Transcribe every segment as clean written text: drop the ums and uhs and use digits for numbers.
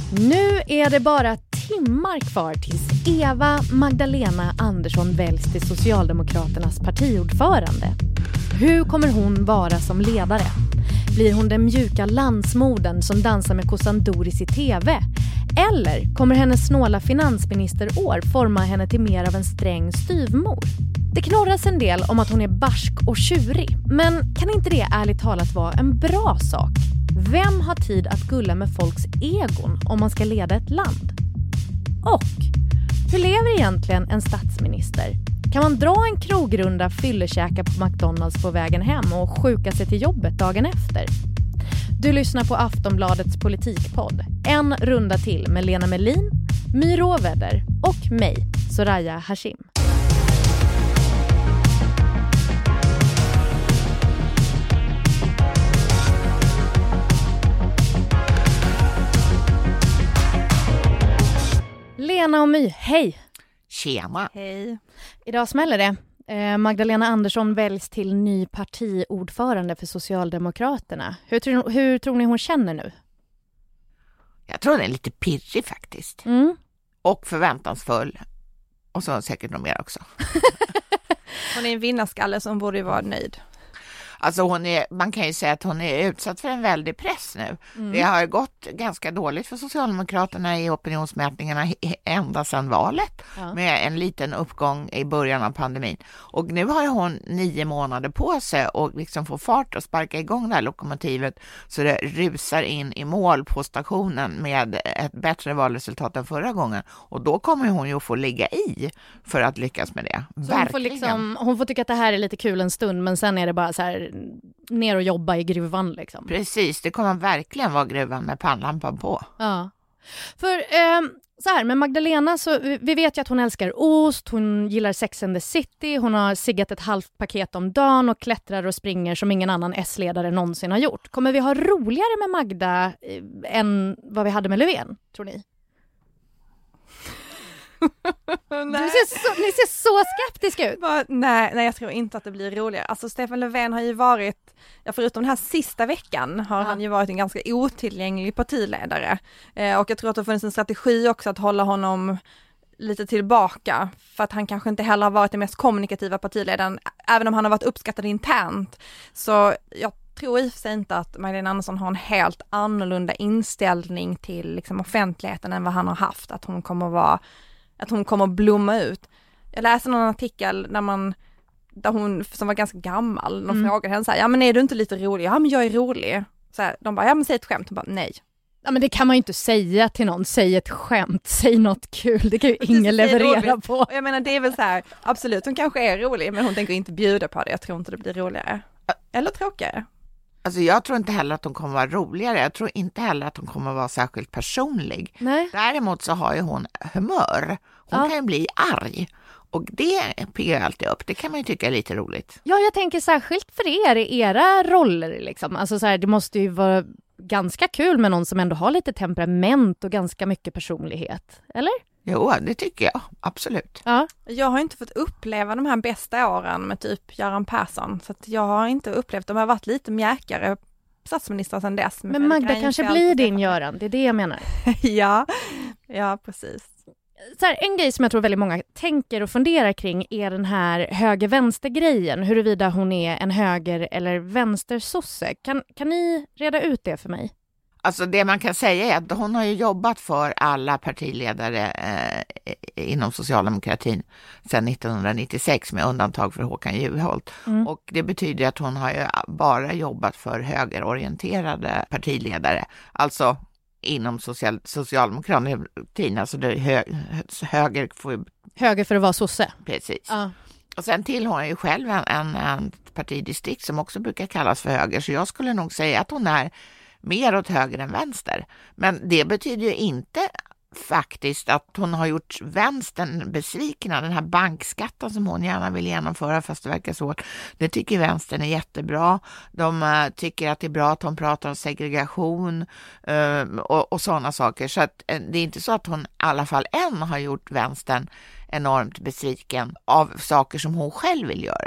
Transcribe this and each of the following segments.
Nu är det bara timmar kvar tills Eva Magdalena Andersson väljs till Socialdemokraternas partiordförande. Hur kommer hon vara som ledare? Blir hon den mjuka landsmodern som dansar med kossan Doris i TV? Eller kommer hennes snåla finansministerår forma henne till mer av en sträng styvmor? Det knorras en del om att hon är barsk och tjurig, men kan inte det ärligt talat vara en bra sak? Vem har tid att gulla med folks egon om man ska leda ett land? Och hur lever egentligen en statsminister? Kan man dra en krogrunda, fyllekäka på McDonalds på vägen hem och sjuka sig till jobbet dagen efter? Du lyssnar på Aftonbladets politikpodd. En runda till med Lena Melin, My Råväder och mig, Soraya Hashim. Lena och My, hej! Tjena! Hej! Idag smäller det. Magdalena Andersson väljs till ny partiordförande för Socialdemokraterna. Hur tror ni hon känner nu? Jag tror den är lite pirrig faktiskt. Och förväntansfull. Och så säkert något mer också. Hon är en vinnarskalle som borde vara nöjd. Alltså man kan ju säga att hon är utsatt för en väldig press nu. Det har gått ganska dåligt för Socialdemokraterna i opinionsmätningarna ända sedan valet. Ja. Med en liten uppgång i början av pandemin. Och nu har hon 9 månader på sig och liksom få fart och sparka igång det här lokomotivet så det rusar in i mål på stationen med ett bättre valresultat än förra gången. Och då kommer hon ju få ligga i för att lyckas med det. Hon får tycka att det här är lite kul en stund, men sen är det bara så här ner och jobba i gruvan liksom. Precis, det kommer verkligen vara gruvan med pannlampan på. Ja. För så här, med Magdalena så vi vet ju att hon älskar ost, hon gillar Sex and the City, hon har siggat ett halvt paket om dagen och klättrar och springer som ingen annan S-ledare någonsin har gjort. Kommer vi ha roligare med Magda än vad vi hade med Löfven, tror ni? Ni ser så skeptiska ut. Nej, jag tror inte att det blir roligare. Alltså Stefan Löfven har ju varit, förutom den här sista veckan har han ju varit en ganska otillgänglig partiledare. Och jag tror att det har funnits en strategi också att hålla honom lite tillbaka, för att han kanske inte heller har varit den mest kommunikativa partiledaren, även om han har varit uppskattad internt. Så jag tror i och för sig inte att Magdalena Andersson har en helt annorlunda inställning till liksom offentligheten än vad han har haft, att hon kommer att blomma ut. Jag läste någon artikel där hon som var ganska gammal, de frågade henne så här, ja men är du inte lite rolig? Ja men jag är rolig. Så här, de bara, ja men säg ett skämt. Hon bara, nej. Ja men det kan man ju inte säga till någon, säg ett skämt, säg något kul, det kan ju ingen leverera på. Jag menar det är väl så här, absolut hon kanske är rolig, men hon tänker inte bjuda på det, jag tror inte det blir roligare. Eller tråkigare. Alltså jag tror inte heller att hon kommer vara roligare. Jag tror inte heller att hon kommer vara särskilt personlig. Nej. Däremot så har ju hon humör. Hon kan ju bli arg. Och det piggar alltid upp. Det kan man ju tycka är lite roligt. Ja, jag tänker särskilt för er i era roller liksom. Alltså så här, det måste ju vara ganska kul med någon som ändå har lite temperament och ganska mycket personlighet. Eller? Jo, det tycker jag. Absolut. Ja. Jag har inte fått uppleva de här bästa åren med typ Göran Persson. Så att jag har inte upplevt, de har varit lite mjäkare statsminister sedan dess. Men Magda kanske blir din Göran, det är det jag menar. ja, precis. Så här, en grej som jag tror väldigt många tänker och funderar kring är den här höger-vänster-grejen. Huruvida hon är en höger- eller vänstersosse. Kan ni reda ut det för mig? Alltså det man kan säga är att hon har ju jobbat för alla partiledare inom socialdemokratin sedan 1996 med undantag för Håkan Juholt. Och det betyder att hon har ju bara jobbat för högerorienterade partiledare. Alltså inom socialdemokratin, alltså det höger får höger för att vara sosse. Precis. Ja. Och sen tillhör hon ju själv en partidistrikt som också brukar kallas för höger, så jag skulle nog säga att hon är mer åt höger än vänster. Men det betyder ju inte faktiskt att hon har gjort vänstern besvikna. Den här bankskatten som hon gärna vill genomföra, fast det verkar så. Det tycker vänstern är jättebra. De tycker att det är bra att hon pratar om segregation och sådana saker. Så att, det är inte så att hon i alla fall än har gjort vänstern enormt besviken av saker som hon själv vill göra.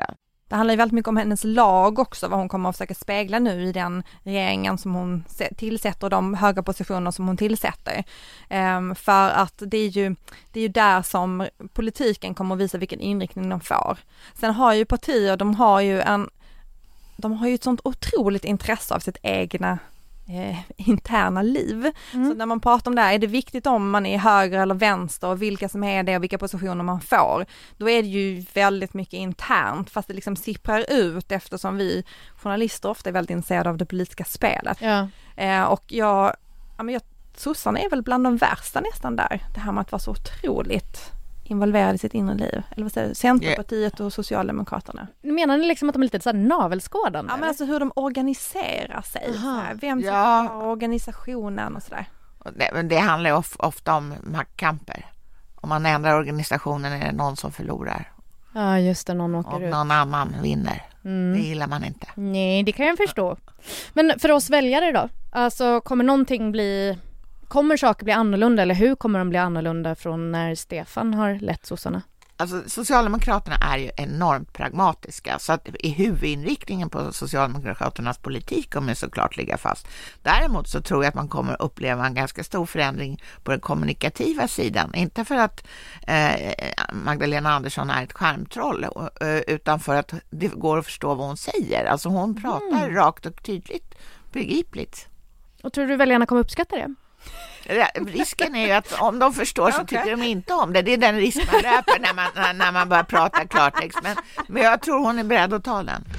Det handlar ju väldigt mycket om hennes lag också, vad hon kommer att försöka spegla nu i den regeringen som hon tillsätter och de höga positioner som hon tillsätter. För att det är ju där som politiken kommer att visa vilken inriktning de får. Sen har ju partier, de har ju ett sånt otroligt intresse av sitt egna interna liv. Så när man pratar om det här, är det viktigt om man är höger eller vänster och vilka som är det och vilka positioner man får. Då är det ju väldigt mycket internt, fast det liksom sipprar ut eftersom vi journalister ofta är väldigt intresserade av det politiska spelet. Ja. Och sossarna är väl bland de värsta nästan där. Det här med att vara så otroligt involverade i sitt inre liv. Eller vad säger du? Centerpartiet och Socialdemokraterna. Menar ni liksom att de är lite så här navelskådande? Ja, men alltså hur de organiserar sig. Vem som har organisationen och sådär. Det handlar ju ofta om maktkamper. Om man ändrar organisationen är det någon som förlorar. Ja, just det. Någon åker ut. Och någon annan vinner. Det gillar man inte. Nej, det kan jag förstå. Men för oss väljare då? Alltså, kommer saker bli annorlunda eller hur kommer de bli annorlunda från när Stefan har lett sossarna? Alltså Socialdemokraterna är ju enormt pragmatiska, så att i huvudinriktningen på Socialdemokraternas politik kommer såklart ligga fast. Däremot så tror jag att man kommer uppleva en ganska stor förändring på den kommunikativa sidan. Inte för att Magdalena Andersson är ett skärmtroll, utan för att det går att förstå vad hon säger. Alltså hon pratar rakt och tydligt, begripligt. Och tror du väljarna kommer uppskatta det? Risken är ju att om de förstår så tycker de inte om det. Det är den risk man löper när man börjar prata klartext. Men jag tror hon är beredd att ta den.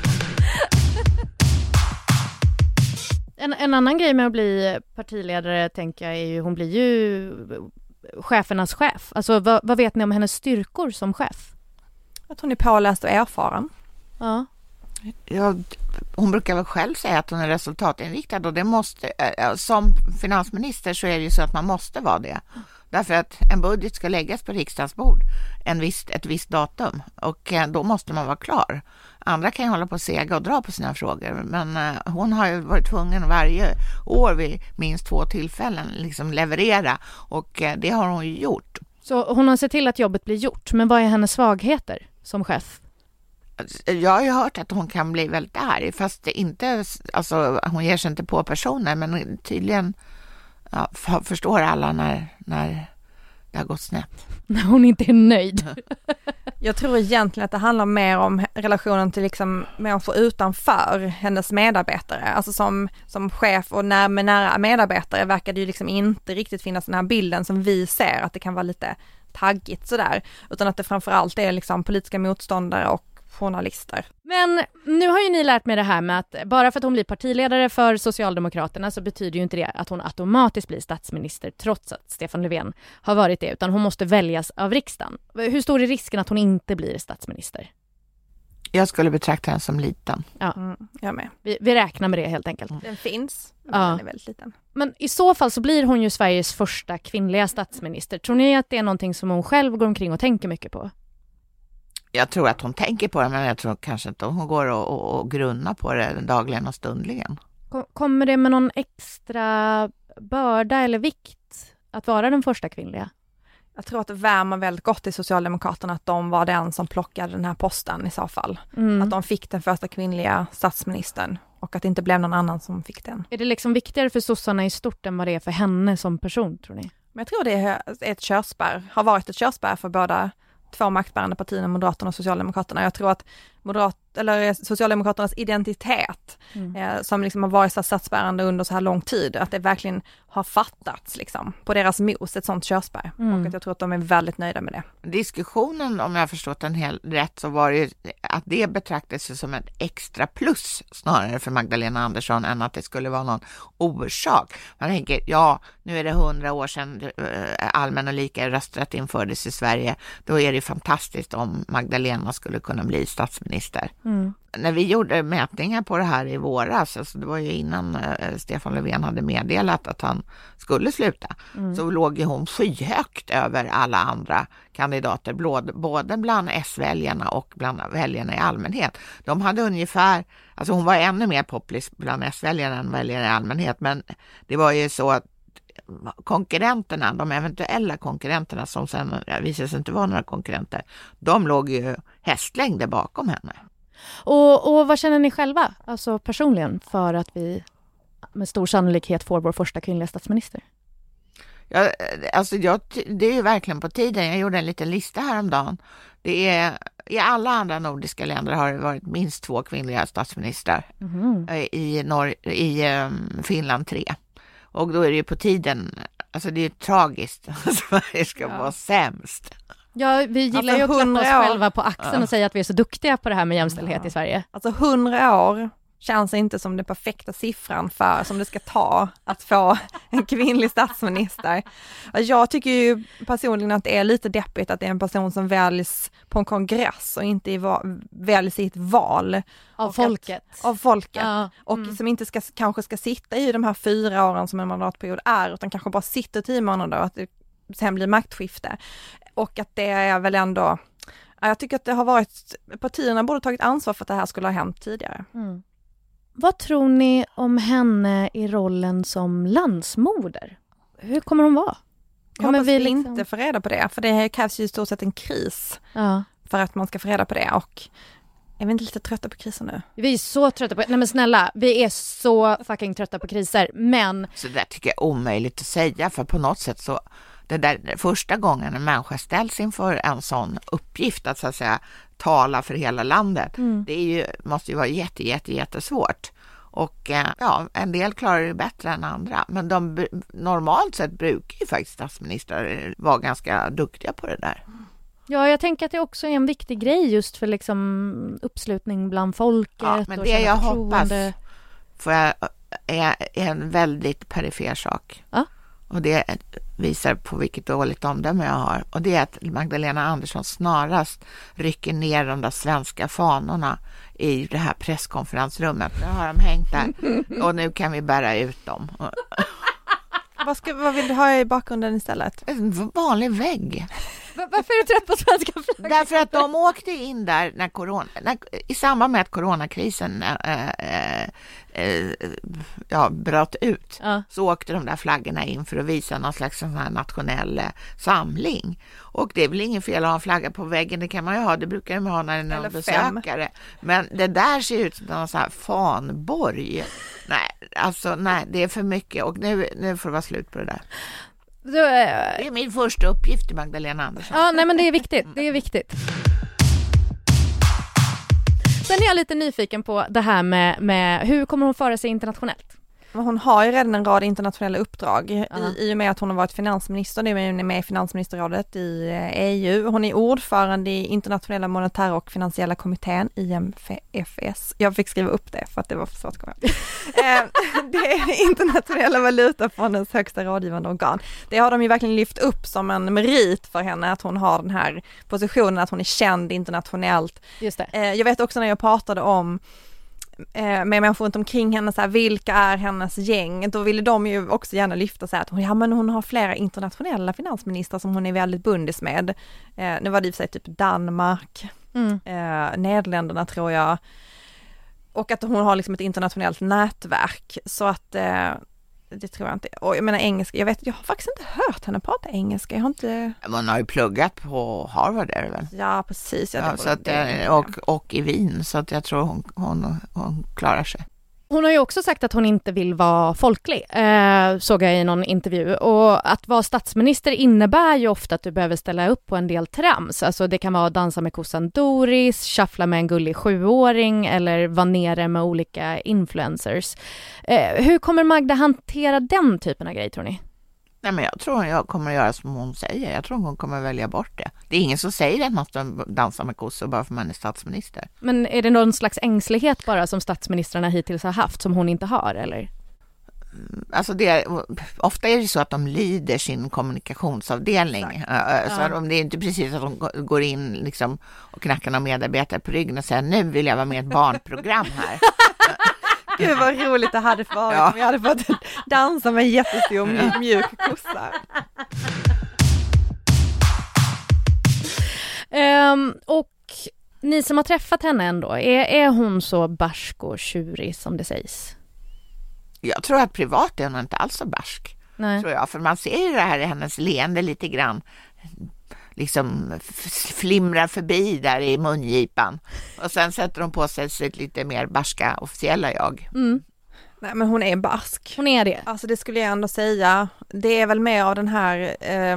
En annan grej med att bli partiledare tänker jag är ju, hon blir ju chefernas chef. Alltså vad vet ni om hennes styrkor som chef? Att hon är påläst och erfaren. Ja. Hon brukar väl själv säga att hon är resultatinriktad och det måste, som finansminister så är det ju så att man måste vara det. Därför att en budget ska läggas på riksdagens bord ett visst datum och då måste man vara klar. Andra kan ju hålla på att sega och dra på sina frågor, men hon har ju varit tvungen varje år vid minst 2 tillfällen liksom leverera och det har hon ju gjort. Så hon har sett till att jobbet blir gjort, men vad är hennes svagheter som chef? Jag har ju hört att hon kan bli väldigt arg, fast det inte, alltså, hon ger sig inte på personer, men tydligen förstår alla när det har gått snett. När hon inte är nöjd. Jag tror egentligen att det handlar mer om relationen till liksom människor utanför hennes medarbetare. Alltså som chef och med nära medarbetare verkar det ju liksom inte riktigt finnas den här bilden som vi ser, att det kan vara lite taggigt sådär. Utan att det framförallt är liksom politiska motståndare och journalister. Men nu har ju ni lärt mig det här med att bara för att hon blir partiledare för Socialdemokraterna så betyder ju inte det att hon automatiskt blir statsminister trots att Stefan Löfven har varit det, utan hon måste väljas av riksdagen. Hur stor är risken att hon inte blir statsminister? Jag skulle betrakta den som liten. Ja, jag med. Vi räknar med det helt enkelt. Den finns, men den är väldigt liten. Men i så fall så blir hon ju Sveriges första kvinnliga statsminister. Tror ni att det är någonting som hon själv går omkring och tänker mycket på? Jag tror att hon tänker på det, men jag tror kanske inte hon går och grunnar på det dagligen och stundligen. Kommer det med någon extra börda eller vikt att vara den första kvinnliga? Jag tror att det värmer väldigt gott i Socialdemokraterna att de var den som plockade den här posten i så fall. Att de fick den första kvinliga statsministern och att det inte blev någon annan som fick den. Är det liksom viktigare för sossarna i stort än vad det är för henne som person, tror ni? Men jag tror det är ett körspärr, har varit ett körspärr för båda 2 maktbärande partierna, Moderaterna och Socialdemokraterna. Jag tror att Socialdemokraternas identitet som liksom har varit så statsbärande under så här lång tid, att det verkligen har fattats liksom, på deras mos, ett sånt körspärr. Och att jag tror att de är väldigt nöjda med det. Diskussionen, om jag har förstått den helt rätt, så var det ju att det betraktades som ett extra plus snarare för Magdalena Andersson än att det skulle vara någon orsak. Man tänker, nu är det 100 år sedan allmän och lika rösträtt infördes i Sverige. Då är det fantastiskt om Magdalena skulle kunna bli statsminister. När vi gjorde mätningar på det här i våras, alltså det var ju innan Stefan Löfven hade meddelat att han skulle sluta, så låg ju hon skyhögt över alla andra kandidater, både bland S-väljarna och bland väljarna i allmänhet. De hade ungefär, alltså hon var ännu mer populist bland S-väljarna än väljare i allmänhet, men det var ju så att konkurrenterna, de eventuella konkurrenterna som sen visade sig inte vara några konkurrenter, de låg ju hästlängder bakom henne. Och vad känner ni själva, alltså personligen, för att vi med stor sannolikhet får vår första kvinnliga statsminister? Ja, alltså det är ju verkligen på tiden. Jag gjorde en liten lista häromdagen. Det är, i alla andra nordiska länder har det varit minst 2 kvinnliga statsministrar. I Finland 3. Och då är det ju på tiden, alltså det är tragiskt att Sverige ska vara sämst. Ja, vi gillar ju att klappa oss själva på axeln och säga att vi är så duktiga på det här med jämställdhet i Sverige. Alltså 100 år känns inte som den perfekta siffran för som det ska ta att få en kvinnlig statsminister. Jag tycker ju personligen att det är lite deppigt att det är en person som väljs på en kongress och inte väljs i ett val. Av folket. Ja. Och som inte kanske ska sitta i de här 4 åren som en mandatperiod är, utan kanske bara sitter 10 månader och att det sen blir maktskifte. Och att det är väl ändå, jag tycker att det har varit, partierna borde tagit ansvar för att det här skulle ha hänt tidigare. Vad tror ni om henne i rollen som landsmoder? Hur kommer hon vara? Kommer vi inte få reda på det? För det krävs ju i stort sett en kris för att man ska få reda på det. Och är vi inte lite trötta på kriser nu? Vi är så trötta på... Nej men snälla, vi är så fucking trötta på kriser. Men... Så det tycker jag är omöjligt att säga. För på något sätt så... Det där första gången en människa ställs inför en sån uppgift att så att säga tala för hela landet. Det är ju, måste ju vara jättesvårt. Och en del klarar det bättre än andra. Men normalt sett brukar ju faktiskt statsministrar vara ganska duktiga på det där. Ja, jag tänker att det också är en viktig grej just för liksom uppslutning bland folket. Ja, men det jag hoppas är en väldigt perifer sak. Ja. Och det visar på vilket dåligt omdöme jag har. Och det är att Magdalena Andersson snarast rycker ner de där svenska fanorna i det här presskonferensrummet. Nu har de hängt där och nu kan vi bära ut dem. Vad vill du ha i bakgrunden istället? En vanlig vägg. Varför är du trött på svenska flaggan? Därför att de åkte in där i samband med att coronakrisen bröt ut. Så åkte de där flaggorna in för att visa någon slags sån här nationell samling. Och det är väl ingen fel att ha en flagga på väggen, det kan man ju ha, det brukar man ha när det är någon besökare. Men det där ser ut som någon sån här fanborg. Nej, det är för mycket och nu får det vara slut på det där. Det är min första uppgift till Magdalena Andersson. Ja, nej men det är viktigt. Det är viktigt. Sen är jag lite nyfiken på det här med hur kommer hon föra sig internationellt? Hon har ju redan en rad internationella uppdrag i och med att hon har varit finansminister. Nu är hon med i finansministerrådet i EU. Hon är ordförande i internationella monetära och finansiella kommittén, IMFS. Jag fick skriva upp det för att det var för svårt att komma ihåg. Det är internationella valutafondens högsta rådgivande organ. Det har de ju verkligen lyft upp som en merit för henne att hon har den här positionen, att hon är känd internationellt. Just det. Jag vet också när jag pratade om med människor runt omkring henne, så här, vilka är hennes gäng? Då ville de ju också gärna lyfta sig att hon har flera internationella finansministrar som hon är väldigt bundis med. Nu var det i och för sig typ Danmark, Nederländerna tror jag. Och att hon har liksom ett internationellt nätverk. Så att det tror jag inte. Och jag menar engelska, jag har faktiskt inte hört henne prata engelska. Jag har inte... Man har ju pluggat på Harvard är det väl? Ja, precis. Så att, och i Wien, så att jag tror hon klarar sig. Hon har ju också sagt att hon inte vill vara folklig, såg jag i någon intervju. Och att vara statsminister innebär ju ofta att du behöver ställa upp på en del trams. Alltså det kan vara att dansa med kossan Doris, shuffla med en gullig 7-åring eller vara nere med olika influencers. Hur kommer Magda hantera den typen av grej, tror ni? Nej, men jag tror jag kommer att göra som hon säger. Jag tror hon kommer välja bort det. Det är ingen som säger att man ska dansa med kossor bara för man är statsminister. Men är det någon slags ängslighet bara som statsministrarna hittills har haft som hon inte har, eller? Alltså ofta är det så att de lyder sin kommunikationsavdelning. Så det är inte precis att de går in liksom och knackar någon medarbetare på ryggen och säger nu vill jag vara med i ett barnprogram här. Gud vad roligt det hade varit om jag hade fått dansa med en jättestor mjuk kossa. Och ni som har träffat henne ändå, är hon så barsk och tjurig som det sägs? Jag tror att privat är hon inte alls så barsk. Nej. Tror jag, för man ser ju det här i hennes leende lite liksom flimrar förbi där i mungipan. Och sen sätter hon på sig sitt lite mer barska officiella jag. Nej, men hon är barsk. Hon är det. Alltså det skulle jag ändå säga. Det är väl mer av den här...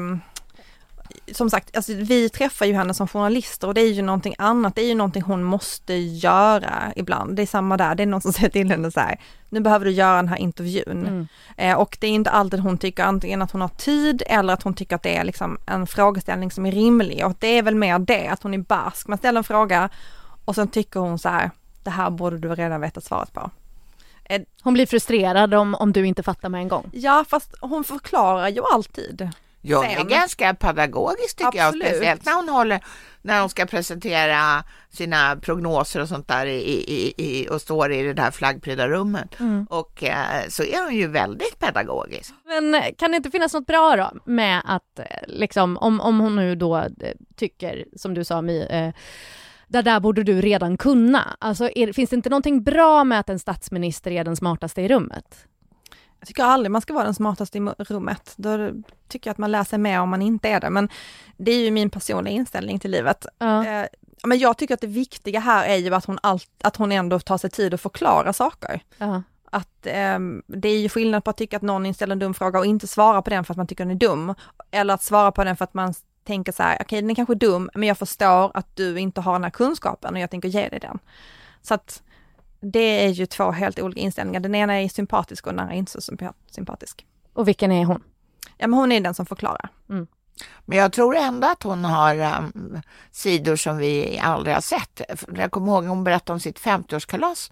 som sagt, alltså vi träffar ju henne som journalister och det är ju någonting annat. Det är ju någonting hon måste göra ibland. Det är samma där. Det är någon som säger till henne så här: nu behöver du göra den här intervjun. Och det är inte alltid hon tycker antingen att hon har tid eller att hon tycker att det är liksom en frågeställning som är rimlig. Och det är väl mer det, att hon är barsk. Man ställer en fråga och sen tycker hon så här: det här borde du redan veta svaret på. Hon blir frustrerad om du inte fattar med en gång. Ja, fast hon förklarar ju alltid. Ja, det är ganska pedagogiskt tycker jag, speciellt när hon ska presentera sina prognoser och sånt där och står i det där flaggprydda rummet. Och så är hon ju väldigt pedagogisk. Men kan det inte finnas något bra då med att liksom, om hon nu då tycker, som du sa My, där borde du redan kunna. Alltså finns det inte någonting bra med att en statsminister är den smartaste i rummet? Jag tycker aldrig man ska vara den smartaste i rummet. Då tycker jag att man lär sig mer om man inte är det. Men det är ju min personliga inställning till livet. Men jag tycker att det viktiga här är ju att hon ändå tar sig tid att förklara saker. Att det är ju skillnad på att tycka att någon ställer en dum fråga och inte svara på den för att man tycker den är dum. Eller att svara på den för att man tänker så här: okej, den är kanske dum, men jag förstår att du inte har den här kunskapen och jag tänker ge dig den. Så att det är ju två helt olika inställningar. Den ena är sympatisk och den andra är inte så sympatisk. Och vilken är hon? Ja, men hon är den som förklarar. Men jag tror ändå att hon har sidor som vi aldrig har sett. Jag kommer ihåg hon berättade om sitt 50-årskalas.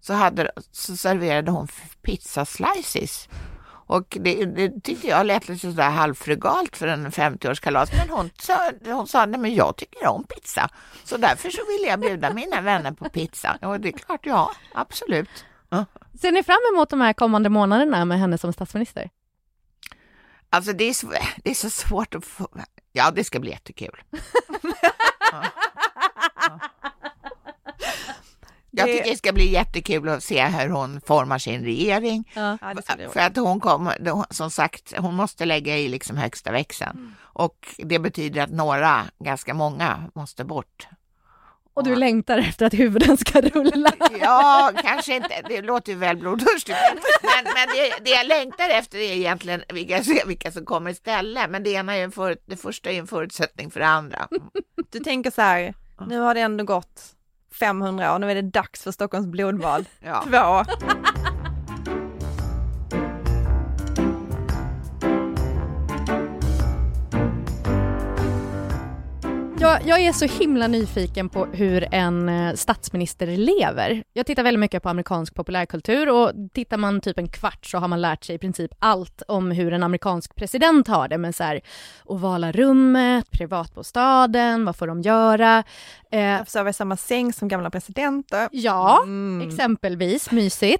Så serverade hon pizza slices. Och det tyckte jag lät lite sådär halvfrugalt för en 50-årskalas. Men hon sa, nej men jag tycker om pizza. Så därför så vill jag bjuda mina vänner på pizza. Och det är klart, ja, absolut. Ser ni fram emot de här kommande månaderna med henne som statsminister? Alltså det är så svårt att få... Ja, det ska bli jättekul. Jag tycker det ska bli jättekul att se hur hon formar sin regering. För att som sagt, hon måste lägga i liksom högsta växeln. Och det betyder att ganska många måste bort. Och du längtar efter att huvuden ska rulla. Ja, kanske inte. Det låter ju väl blodtörstigt. Men det jag längtar efter är egentligen vilka som kommer istället. Men det första är en förutsättning för det andra. Du tänker så här, nu har det ändå gått 500 år, nu är det dags för Stockholms blodbad. 2. Jag är så himla nyfiken på hur en statsminister lever. Jag tittar väldigt mycket på amerikansk populärkultur och tittar man typ en kvart så har man lärt sig i princip allt om hur en amerikansk president har det med så här ovala rummet, privatbostaden, vad får de göra? Sova i samma säng som gamla presidenter. Ja, exempelvis, mysigt.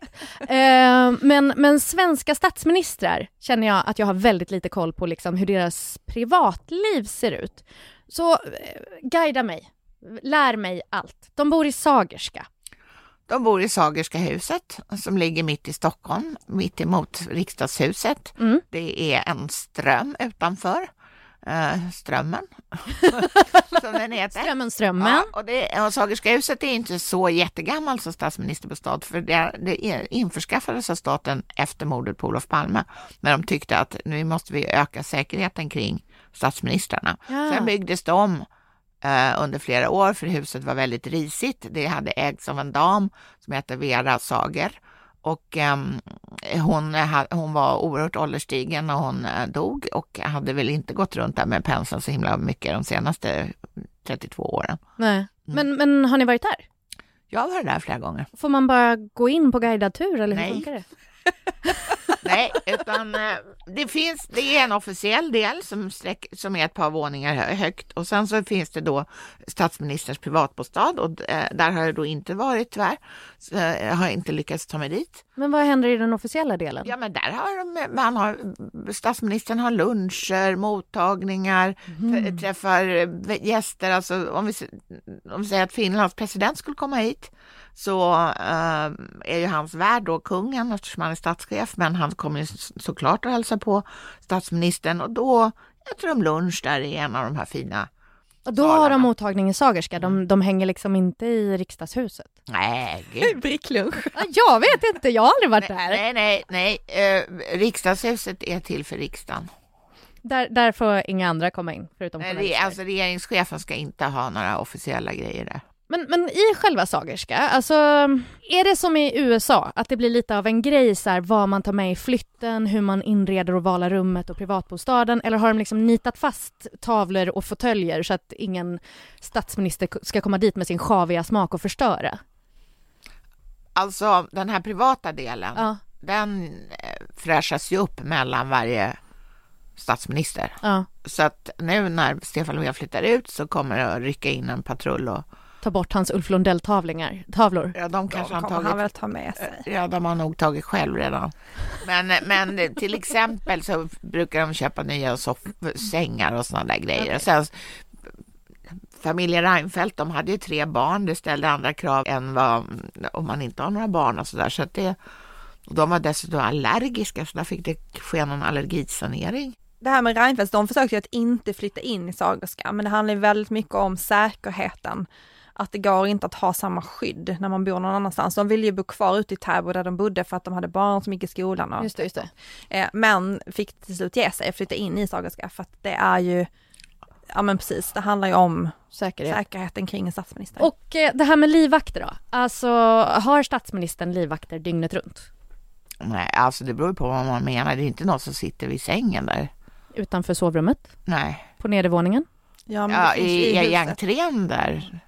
Men svenska statsministrar känner jag att jag har väldigt lite koll på liksom hur deras privatliv ser ut. Så guida mig, lär mig allt. De bor i Sagerska. De bor i Sagerska huset som ligger mitt i Stockholm, mitt emot riksdagshuset. Det är en ström utanför. Strömmen som den heter. Strömmen. Ja, och Sagerska huset är inte så jättegammalt som statsministerbostad, för det införskaffades av staten efter mordet på Olof Palme, när de tyckte att nu måste vi öka säkerheten kring statsministrarna. Sen byggdes de om under flera år, för huset var väldigt risigt. Det hade ägts av en dam som heter Vera Sager. Och hon var oerhört ålderstigen när hon dog och hade väl inte gått runt där med penseln så himla mycket de senaste 32 åren. Nej. Men har ni varit där? Jag har varit där flera gånger. Får man bara gå in på guidad tur eller hur funkar det? Nej, utan det är en officiell del som är ett par våningar högt, och sen så finns det då statsministerns privatbostad, och där har jag då inte varit tyvärr. Så jag har inte lyckats ta mig dit. Men vad händer i den officiella delen? Ja, men där statsministern har luncher, mottagningar, träffar gäster. Alltså om vi säger att Finlands president skulle komma hit, så är ju hans värd då kungen, eftersom han är statschef, men han kommer ju såklart att hälsa på statsministern, och då äter de lunch där i en av de här fina Och då har de mottagning i Sagerska. De hänger liksom inte i riksdagshuset. Nej, gud. Bricklunch. Jag vet inte, jag har aldrig varit där. Nej. Riksdagshuset är till för riksdagen. Där får inga andra komma in förutom journalister. Alltså regeringschefen ska inte ha några officiella grejer där. Men i själva Sagerska, alltså är det som i USA att det blir lite av en grej så här, vad man tar med i flytten, hur man inreder och valar rummet och privatbostaden, eller har de liksom nitat fast tavlor och fåtöljer så att ingen statsminister ska komma dit med sin sjaviga smak och förstöra? Alltså den här privata delen, den fräschas ju upp mellan varje statsminister. Ja. Så att nu när Stefan Löfven flyttar ut så kommer det att rycka in en patrull och ta bort hans Ulf Lundell-tavlor. Ja, de kanske han väl ta med sig. Ja, de har nog tagit själv redan. Men till exempel så brukar de köpa nya sängar och sådana där grejer. Och sen familjen Reinfeldt, de hade ju 3 barn. Det ställde andra krav än vad om man inte har några barn och sådär. Så att de var dessutom allergiska, så där fick det ske någon allergisanering. Det här med Reinfeldt, de försökte ju att inte flytta in i Sagerska, men det handlar ju väldigt mycket om säkerheten. Att det går inte att ha samma skydd när man bor någon annanstans. De ville ju bo kvar ute i Täby där de bodde för att de hade barn som gick i skolan. Och just det. Men fick till slut ge sig och flytta in i Sagerska för att det är ju, ja men precis, det handlar ju om säkerheten kring en statsminister. Och det här med livvakter då? Alltså har statsministern livvakter dygnet runt? Nej, alltså det beror på vad man menar. Det är inte någon som sitter vid sängen där. Utanför sovrummet? Nej. På nedervåningen? Ja, i entrén där.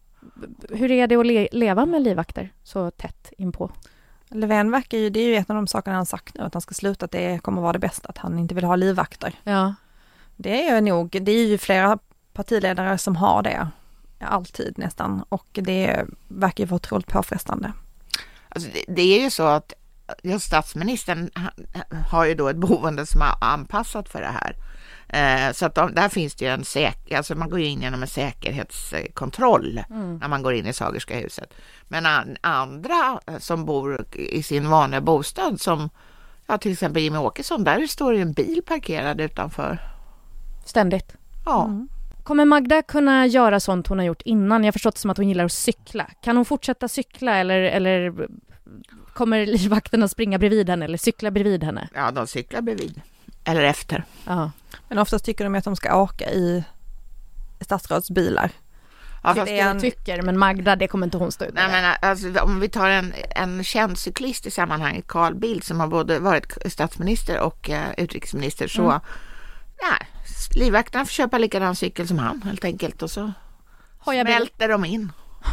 Hur är det att leva med livvakter så tätt inpå? Löfven verkar ju, det är ju ett av de sakerna han sagt nu, att han ska sluta, att det kommer vara det bästa, att han inte vill ha livvakter. Ja. Det är ju flera partiledare som har det, alltid nästan, och det verkar ju vara otroligt påfrestande. Alltså det är ju så att just statsministern har ju då ett boende som är anpassat för det här. Så att där finns det ju alltså man går in genom en säkerhetskontroll när man går in i Sagerska huset. Men andra som bor i sin vanliga bostad, som till exempel Jimmie Åkesson, där står ju en bil parkerad utanför. Ständigt? Ja. Kommer Magda kunna göra sånt hon har gjort innan? Jag har förstått som att hon gillar att cykla. Kan hon fortsätta cykla eller kommer livvakterna springa bredvid henne eller cykla bredvid henne? Ja, de cyklar bredvid. Eller efter. Ja. Men oftast tycker de att de ska åka i statsrådsbilar. Ja, fast det tycker, men Magda, det kommer inte hon stå ut med. Nej, men alltså, om vi tar en känd cyklist i sammanhanget, Carl Bildt, som har både varit statsminister och utrikesminister, så livvakterna får köpa likadan cykel som han helt enkelt, och så smälter de in.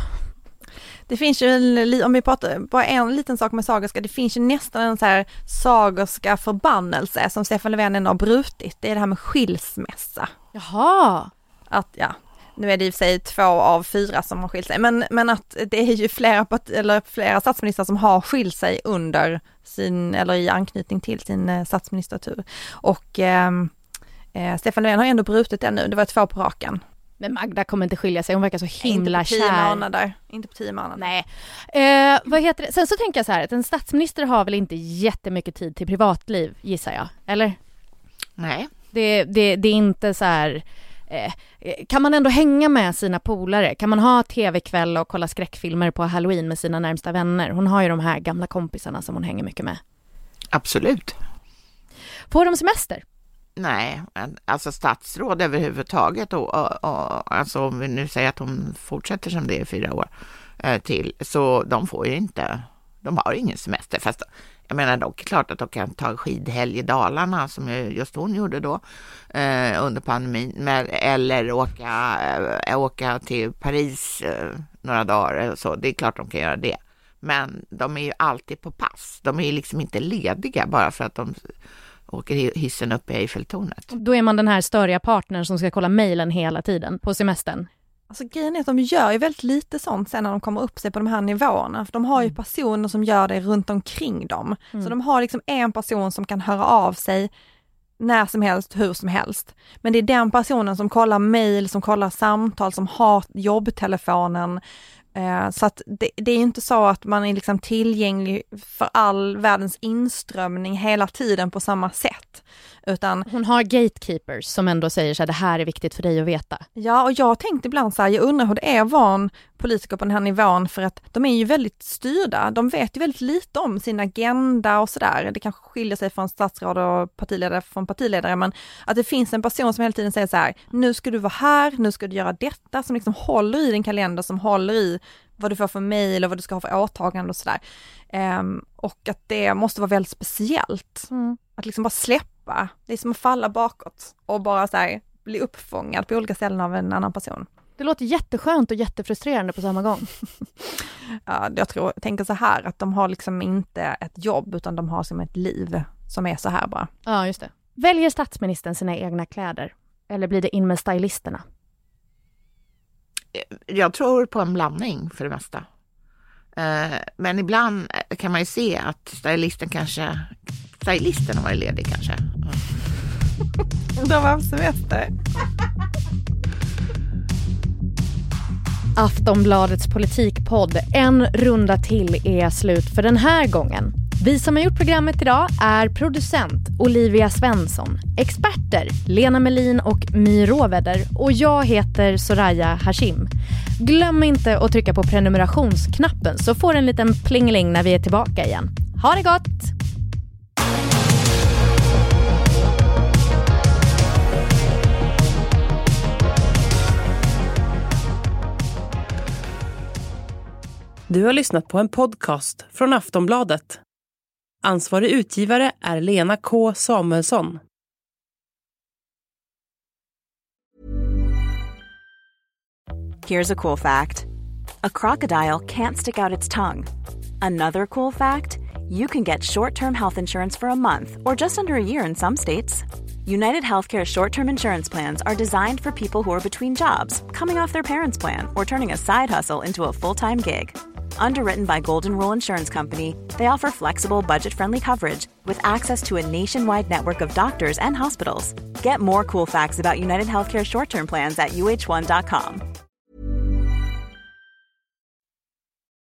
Det finns ju, om vi pratar bara en liten sak med Sagerska, det finns ju nästan en så här Sagerska förbannelse som Stefan Löfven ändå har brutit. Det är det här med skilsmässa. Jaha! Att nu är det i och för sig 2 av 4 som har skilt sig, men att det är ju flera statsministrar som har skilt sig under eller i anknytning till sin statsministertur. Och Stefan Löfven har ändå brutit det nu. Det var 2 på raken. Men Magda kommer inte skilja sig. Hon verkar så himla kär. Inte på 10 månader. Nej. Vad heter det? Sen så tänker jag så här, att en statsminister har väl inte jättemycket tid till privatliv, gissar jag. Eller? Nej. Det är inte så här... kan man ändå hänga med sina polare? Kan man ha tv-kväll och kolla skräckfilmer på Halloween med sina närmsta vänner? Hon har ju de här gamla kompisarna som hon hänger mycket med. Absolut. Får de semester? Nej, alltså statsråd överhuvudtaget, och alltså om vi nu säger att hon fortsätter som det är 4 år till, så de får ju inte, de har ingen semester, fast jag menar dock klart att de kan ta skidhelg i Dalarna som just hon gjorde då under pandemin, eller åka till Paris några dagar eller så, det är klart de kan göra det, men de är ju alltid på pass, de är ju liksom inte lediga bara för att de åker hissen upp i Eiffeltornet. Då är man den här störiga partnern som ska kolla mejlen hela tiden på semestern. Alltså grejen är att de gör ju väldigt lite sånt sen när de kommer upp sig på de här nivåerna. För de har ju personer som gör det runt omkring dem. Så de har liksom en person som kan höra av sig när som helst, hur som helst. Men det är den personen som kollar mejl, som kollar samtal, som har jobbtelefonen. Så att det är inte så att man är liksom tillgänglig för all världens inströmning hela tiden på samma sätt. utan hon har gatekeepers som ändå säger så här, det här är viktigt för dig att veta. Ja, och jag tänkte ibland så här, jag undrar hur det är att vara en politiker på den här nivån, för att de är ju väldigt styrda, de vet ju väldigt lite om sin agenda och sådär. Det kanske skiljer sig från statsråd och partiledare från partiledare, men att det finns en person som hela tiden säger så här, nu ska du vara här, nu ska du göra detta, som liksom håller i din kalender, som håller i vad du får för mejl och vad du ska ha för åtagande och sådär. Och att det måste vara väldigt speciellt. Att liksom bara släppa, det är som att falla bakåt och bara så här, bli uppfångad på olika ställen av en annan person. Det låter jätteskönt och jättefrustrerande på samma gång. Ja, jag tänker så här, att de har liksom inte ett jobb, utan de har som ett liv som är så här bara. Ja, just det. Väljer statsministern sina egna kläder? Eller blir det in med stylisterna? Jag tror på en blandning för det mesta. Men ibland kan man ju se att stylisten har varit ledig kanske. De var på semester. Aftonbladets politikpodd, en runda till är slut för den här gången. Vi som har gjort programmet idag är producent Olivia Svensson, experter Lena Melin och My Råväder, och jag heter Soraya Hashim. Glöm inte att trycka på prenumerationsknappen så får en liten plingeling när vi är tillbaka igen. Ha det gott! Du har lyssnat på en podcast från Aftonbladet. Ansvarig utgivare är Lena K. Samuelsson. Here's a cool fact. A crocodile can't stick out its tongue. Another cool fact, you can get short-term health insurance for a month or just under a year in some states. United Healthcare short-term insurance plans are designed for people who are between jobs, coming off their parents' plan, or turning a side hustle into a full-time gig. Underwritten by Golden Rule Insurance Company, they offer flexible, budget-friendly coverage with access to a nationwide network of doctors and hospitals. Get more cool facts about United Healthcare short-term plans at uh1.com.